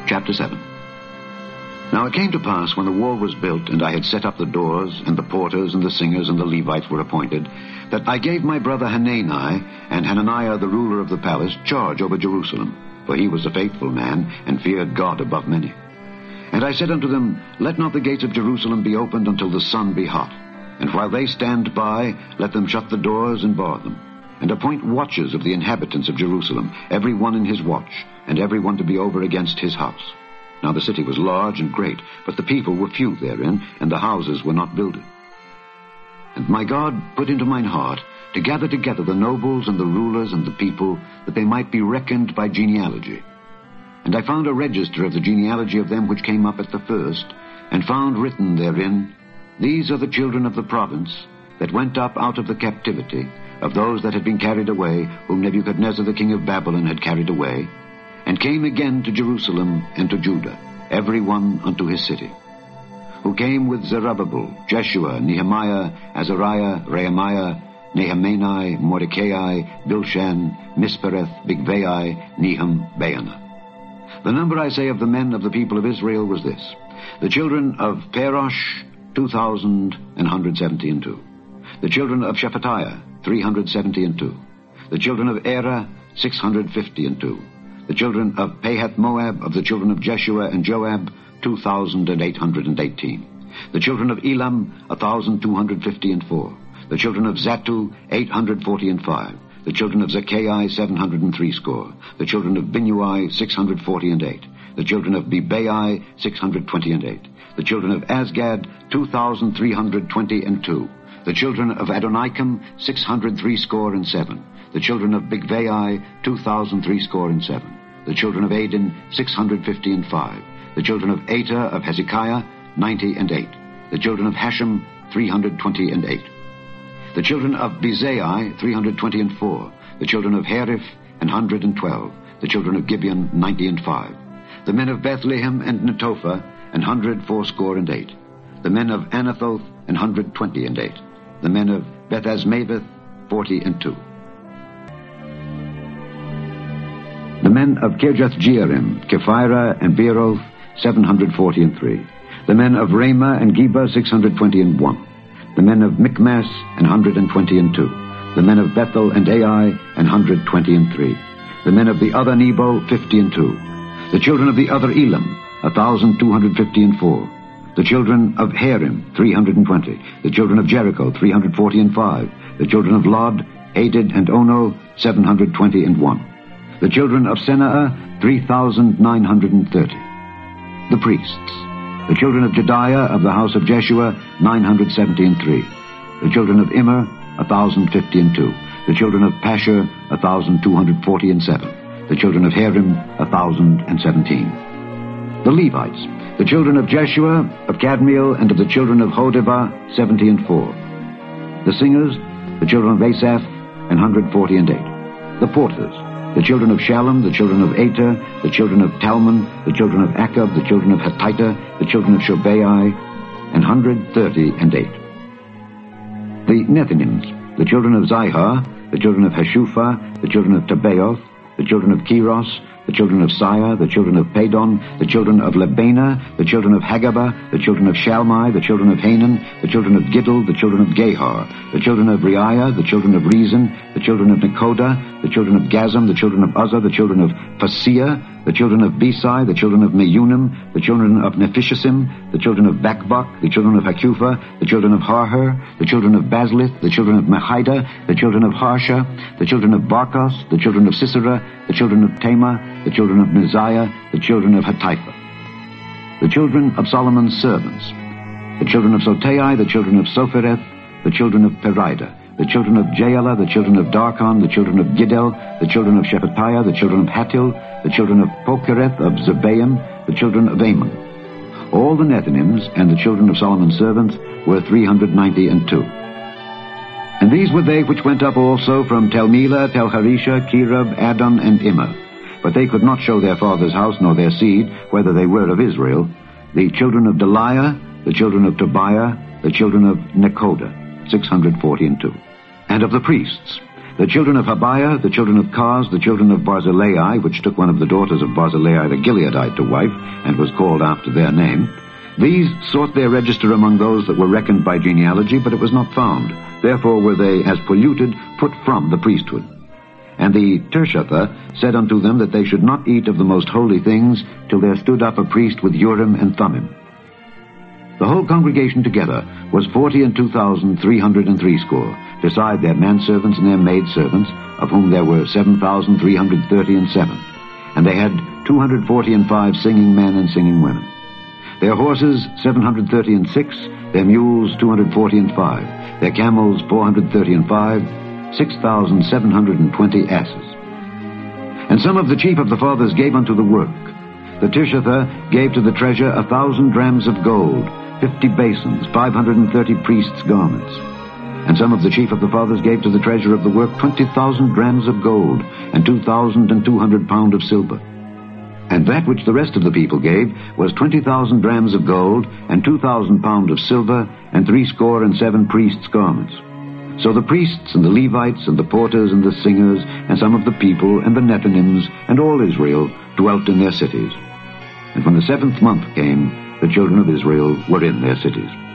Chapter 7. Now it came to pass, when the wall was built, and I had set up the doors, and the porters, and the singers, and the Levites were appointed, that I gave my brother Hanani and Hananiah, the ruler of the palace, charge over Jerusalem, for he was a faithful man, and feared God above many. And I said unto them, Let not the gates of Jerusalem be opened until the sun be hot, and while they stand by, let them shut the doors and bar them, and appoint watches of the inhabitants of Jerusalem, every one in his watch, and every one to be over against his house. Now the city was large and great, but the people were few therein, and the houses were not builded. And my God put into mine heart to gather together the nobles and the rulers and the people, that they might be reckoned by genealogy. And I found a register of the genealogy of them which came up at the first, and found written therein, These are the children of the province that went up out of the captivity, of those that had been carried away, whom Nebuchadnezzar the king of Babylon had carried away, and came again to Jerusalem and to Judah, every one unto his city, who came with Zerubbabel, Jeshua, Nehemiah, Azariah, Rehemiah, Nehemani, Mordecai, Bilshan, Mispereth, Bigvai, Nehum, Baanah. The number, I say, of the men of the people of Israel was this: the children of Parosh, 2,172. The children of Shephatiah, 372. The children of Era, 652. The children of Pahath Moab, of the children of Jeshua and Joab, 2,818. The children of Elam, 1,254. The children of Zatu, 845. The children of Zacchaei, 703 score. The children of Binnui, 648. The children of Bebai, 628. The children of Asgad, 2,322. The children of Adonikam, 603 score and 7. The children of Bigvai, 2,003 score and 7. The children of Adin, 650 and 5. The children of Ater of Hezekiah, 90 and 8. The children of Hashem, 320 and 8. The children of Bezai, 320 and 4. The children of Hariph, 112. The children of Gibeon, 90 and 5. The men of Bethlehem and Netophah, 104 and 8. The men of Anathoth, 120 and 8. The men of Bethazmaveth, 40 and 2. The men of Kirjath-Jearim, Kephirah and Beeroth, 740 and 3. The men of Ramah and Geba, 620 and 1. The men of Michmas, 120 and 2. The men of Bethel and Ai, 120 and 3. The men of the other Nebo, 50 and 2. The children of the other Elam, 1,250 and 4. The children of Harim, 320. The children of Jericho, 340 and 5. The children of Lod, Hadid and Ono, 720 and 1. The children of Senaa, 3,930. The priests. The children of Jediah of the house of Jeshua, 970 and 3. The children of Immer, 1,050 and 2. The children of Pashur, 1,240 and 7. The children of Harim, 1,017. The Levites. The children of Jeshua, of Kadmiel, and of the children of Hodevah, 70 and 4. The singers, the children of Asaph, 140 and 8. The porters. The children of Shallum, the children of Ater, the children of Talmon, the children of Akab, the children of Hatita, the children of Shobai, 130 and 8. The Nethinims, the children of Zihar, the children of Hashupha, the children of Tabaoth, the children of Keros, the children of Sire, the children of Padon, the children of Lebana, the children of Hagabah, the children of Shalmai, the children of Hanan, the children of Giddel, the children of Gehar, the children of Reiah, the children of Rezin, the children of Nekoda, the children of Gazam, the children of Uzzah, the children of Paseah, the children of Besai, the children of Meunim, the children of Nephishasim, the children of Bakbuk, the children of Hakupha, the children of Harher, the children of Baslith, the children of Mehida, the children of Harsha, the children of Barkos, the children of Sisera, the children of Tamar, the children of Neziah, the children of Hatipha. The children of Solomon's servants. The children of Sotai, the children of Sophereth, the children of Perida, the children of Jaela, the children of Darkon, the children of Giddel, the children of Shephatiah, the children of Hatil, the children of Pokereth of Zebaim, the children of Ammon. All the Nethinims and the children of Solomon's servants were 390 and 2. And these were they which went up also from Telmela, Telharisha, Kerub, Adon, and Immer. But they could not show their father's house nor their seed, whether they were of Israel. The children of Deliah, the children of Tobiah, the children of Nekoda, 640 and 2. And of the priests, The children of Habiah, the children of Kaz, the children of Barzillai, which took one of the daughters of Barzillai the Gileadite to wife, and was called after their name, these sought their register among those that were reckoned by genealogy, but it was not found. Therefore were they, as polluted, put from the priesthood. And the Tirshatha said unto them that they should not eat of the most holy things till there stood up a priest with Urim and Thummim. The whole congregation together was 42,360, beside their manservants and their maidservants, of whom there were 7,337. And they had 245 singing men and singing women. Their horses 736, their mules 245, their camels 435, 6,720 asses. And some of the chief of the fathers gave unto the work. The Tirshatha gave to the treasure 1,000 drams of gold, 50 basins, 530 priests' garments. And some of the chief of the fathers gave to the treasure of the work 20,000 drams of gold, and 2,200 pound of silver. And that which the rest of the people gave was 20,000 drams of gold, and 2,000 pound of silver, and 67 priests' garments. So the priests and the Levites and the porters and the singers and some of the people and the Nethinims and all Israel dwelt in their cities. And when the 7th month came, the children of Israel were in their cities.